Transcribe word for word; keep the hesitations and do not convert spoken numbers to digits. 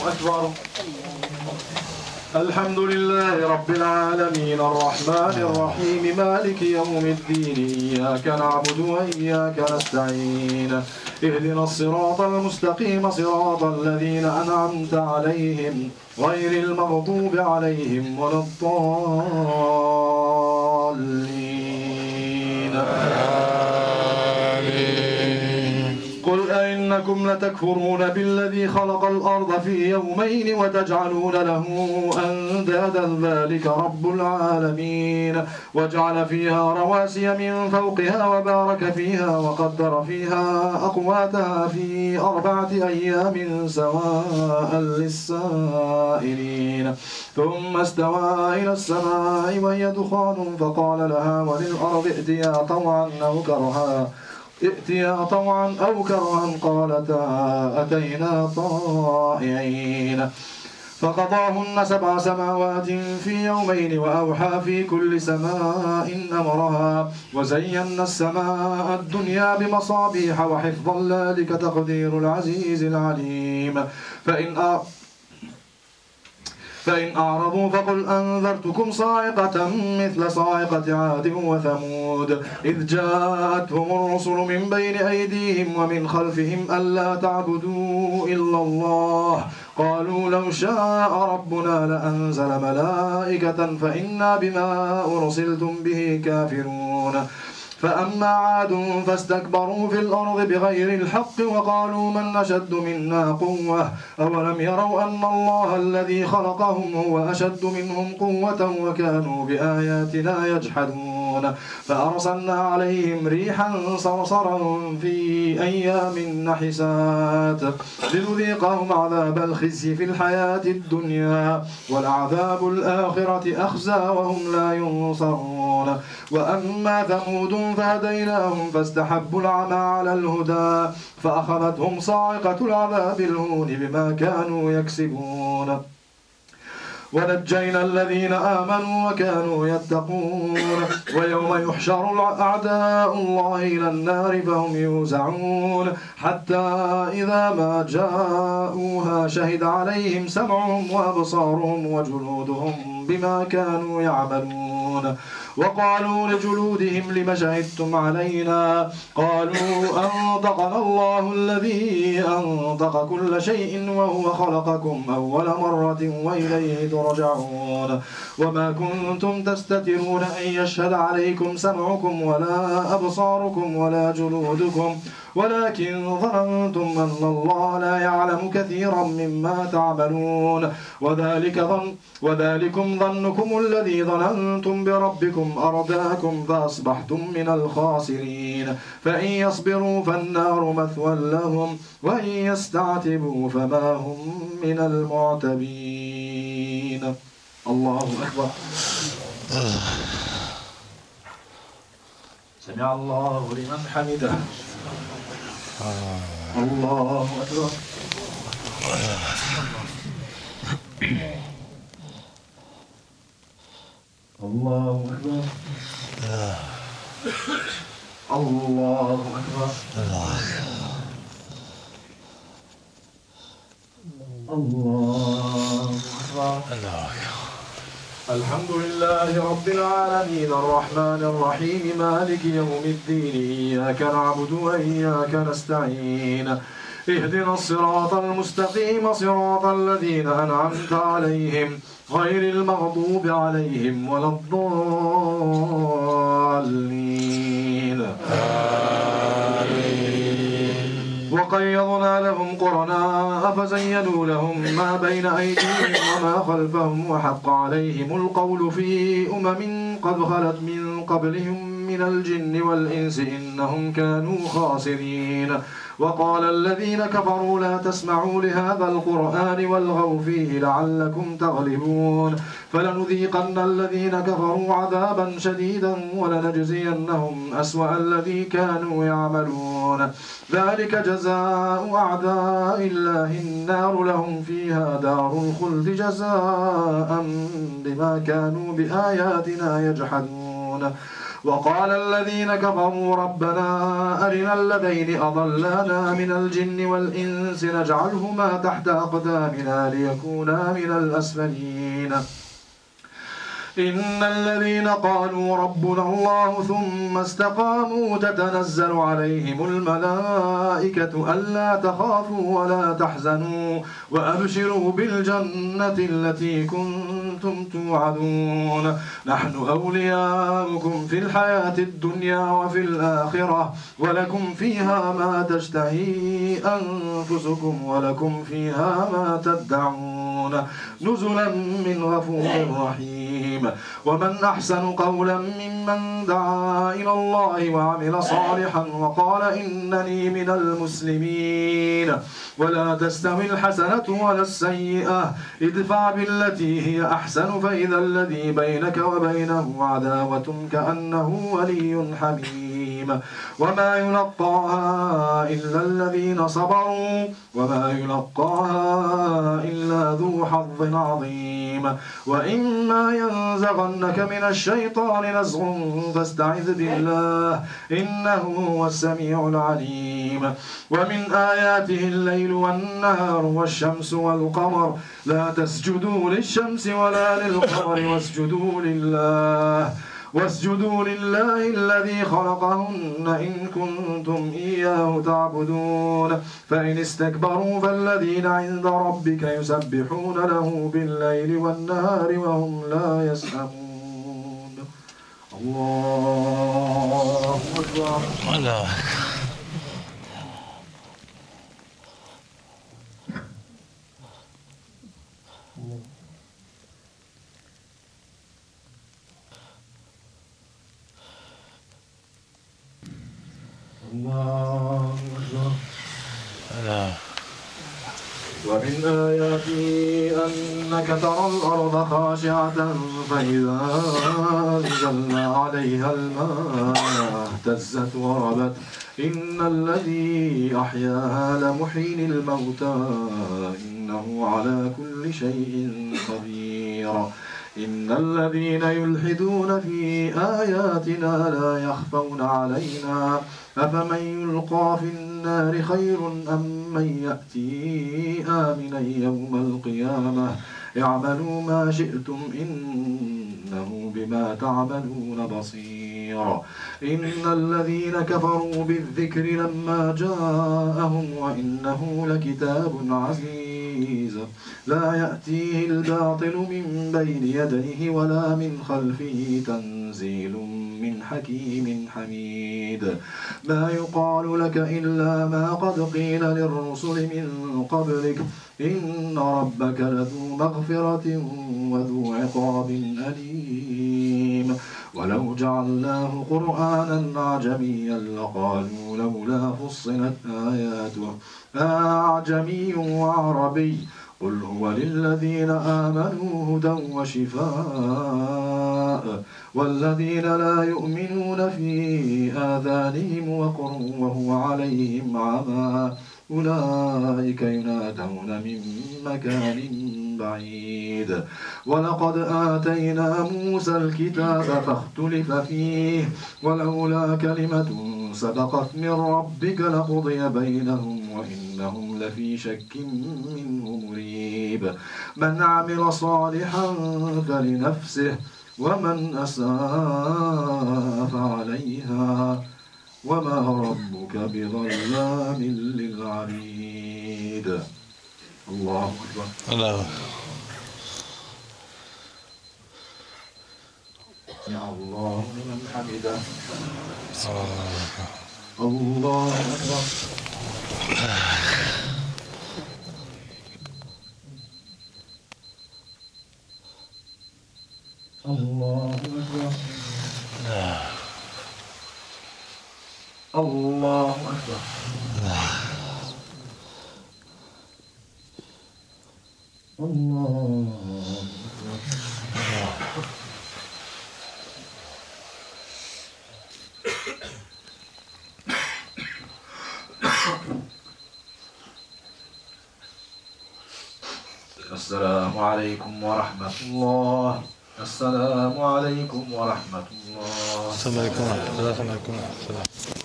أكبر. الحمد لله رب العالمين الرحمن الرحيم مالك يوم الدين إياك نعبد وإياك نستعين اهدنا الصراط المستقيم صراط الذين أنعمت عليهم غير المغضوب عليهم ولا الضالين. قل أئنكم لتكفرون بالذي خلق الأرض في يومين وتجعلون له أندادا ذلك رب العالمين وجعل فيها رواسي من فوقها وبارك فيها وقدر فيها أقواتها في أربعة أيام سواء للسائلين ثم استوى إلى السماء وهي دخان فقال لها وللأرض ائتيا طوعا أو كرها ائتيا طوعا أو كرها قالتا أتينا طائعين فقضاهن سبع سماوات في يومين وأوحى في كل سماء أمرها وزينا السماء الدنيا بمصابيح وحفظا ذلك تقدير العزيز العليم فإن أ... فإن أعرضوا فقل أنذرتكم صاعقة مثل صاعقة عاد وثمود إذ جاءتهم الرسل من بين أيديهم ومن خلفهم ألا تعبدوا إلا الله قالوا لو شاء ربنا لأنزل ملائكة فإنا بما أرسلتم به كافرون فأما عاد فاستكبروا في الأرض بغير الحق وقالوا من أشد منا قوة أولم يروا أن الله الذي خلقهم هو أشد منهم قوة وكانوا بآياتنا يجحدون فأرسلنا عليهم ريحا صرصرا في أيام نحسات لنذيقهم عذاب الخزي في الحياة الدنيا ولعذاب الآخرة أخزى وهم لا ينصرون وأما ثمود فهديناهم فاستحبوا العمى على الهدى فأخذتهم صاعقة العذاب الهون بما كانوا يكسبون ونجينا الذين آمنوا وكانوا يتقون ويوم يحشر أعداء الله إلى النار فهم يوزعون حتى إذا ما جاءوها شهد عليهم سمعهم وأبصارهم وجلودهم بما كانوا يعملون وقالوا لجلودهم لم شهدتم علينا قالوا أنطقنا الله الذي أنطق كل شيء وهو خلقكم أول مرة وإليه ترجعون وما كنتم تستترون أن يشهد عليكم سمعكم ولا أبصاركم ولا جلودكم ولكن ظننتم أن الله لا يعلم كثيرا مما تعملون وذلك ظن وذلكم ظنكم الذي ظننتم بربكم أرداكم فأصبحتم من الخاسرين فإن يصبروا فالنار مثوى لهم وإن يستعتبوا فما هم من المعتبين. الله أكبر. سمع الله لمن حمده. الله أكبر. الله أكبر. الله أكبر. الله أكبر. الحمد لله رب العالمين الرحمن الرحيم مالك يوم الدين إياك نعبد وإياك نستعين اهدنا الصراط المستقيم صراط الذين أنعمت عليهم غير المغضوب عليهم ولا الضالين آمين. وقيضنا لهم قرناء فزينوا لهم ما بين أيديهم وما خلفهم وحق عليهم القول في أمم قد خلت من قبلهم من الجن والإنس إنهم كانوا خاسرين وقال الذين كفروا لا تسمعوا لهذا القرآن والغوا فيه لعلكم تغلبون فلنذيقن الذين كفروا عذابا شديدا ولنجزينهم أسوأ الذي كانوا يعملون ذلك جزاء أعداء الله النار لهم فيها دار الخلد جزاء بما كانوا بآياتنا يجحدون وقال الذين كفروا ربنا أرنا الذين أضلانا من الجن والإنس نجعلهما تحت أقدامنا ليكونا من الأسفلين إن الذين قالوا ربنا الله ثم استقاموا تتنزل عليهم الملائكة ألا تخافوا ولا تحزنوا وأبشروا بالجنة التي كنتم توعدون نحن أولياؤكم في الحياة الدنيا وفي الآخرة ولكم فيها ما تشتهي أنفسكم ولكم فيها ما تدعون نزلا من غفور رحيم ومن أحسن قولا ممن دعا إلى الله وعمل صالحا وقال إنني من المسلمين ولا تستوي الحسنة ولا السيئة ادفع بالتي هي أحسن فإذا الذي بينك وبينه عداوة كأنه ولي حميم وما يلقاها إلا الذين صبروا وما يلقاها إلا ذو حظ عظيم وإما ينزغنك من الشيطان نزغ فاستعذ بالله إنه هو السميع العليم ومن آياته الليل والنهار والشمس والقمر لا تسجدوا للشمس ولا للقمر واسجدوا لله واسجدوا لله الذي خلقهن إن كنتم إياه تعبدون فإن استكبروا فالذين عند ربك يسبحون له بالليل والنهار وهم لا يسأمون الله أكبر الله الله أكبر ومن آياته أنك ترى الأرض خاشعة فإذا أنزلنا عليها الماء اهتزت وربت إن الذي أحياها لمحيي الموتى إنه على كل شيء قدير إن الذين يلحدون في آياتنا لا يخفون علينا أفمن يلقى في النار خير أم من يأتي آمنا يوم القيامة اعملوا ما شئتم إنه بما تعملون بصير إن الذين كفروا بالذكر لما جاءهم وإنه لكتاب عزيز لا يأتيه الباطل من بين يديه ولا من خلفه تنزيل من حكيم حميد ما يقال لك إلا ما قد قيل للرسل من قبلك إن ربك لذو مغفرة وذو عقاب أليم ولو جعلناه قرآنا أعجميا لقالوا لولا فصلت آياته أعجمي وعربي قل هو للذين آمنوا هدى وشفاء والذين لا يؤمنون في آذانهم وقر وهو عليهم عمى أولئك ينادون من مكان بعيد ولقد آتينا موسى الكتاب فاختلف فيه ولولا كلمة سبقت من ربك لقضي بينهم وإنهم لفي شك منه مريب من عمل صالحا فلنفسه ومن أساء فعليها وما ربك بظلام للعبيد الله أكبر الله يا الله لمن حمده الله أكبر الله أكبر الله أكبر الله أكبر السلام عليكم ورحمة الله السلام عليكم ورحمة الله. السلام عليكم ورحمة الله.